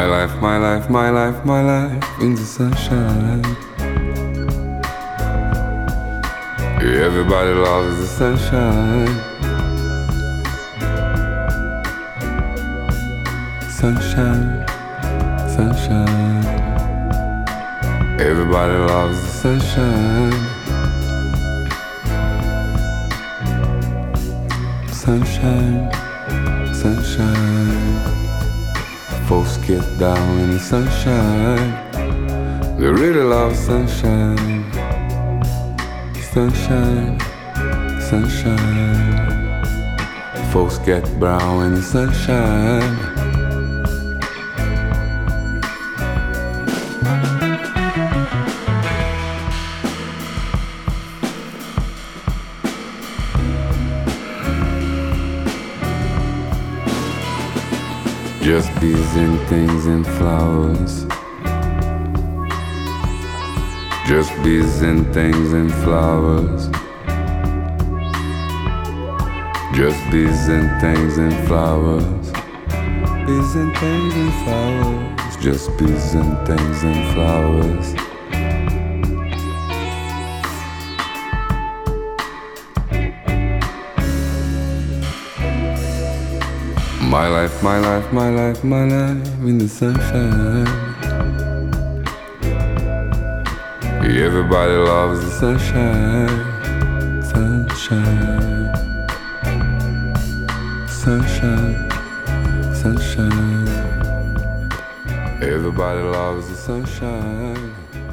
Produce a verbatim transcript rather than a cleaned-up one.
life, my life, my life, my life in the sunshine. Everybody loves the sunshine. Sunshine, sunshine. Everybody loves the sunshine. Sunshine, sunshine. Folks get down in the sunshine. They really love sunshine. Sunshine, sunshine. Folks get brown in the sunshine. Just bees and things and flowers. Just bees and things and flowers. Just bees and things and flowers. Bees and things and flowers. Just bees and things and flowers. My life, my life, my life, my life in the sunshine. Everybody loves the sunshine. Sunshine, sunshine, sunshine. Everybody loves the sunshine.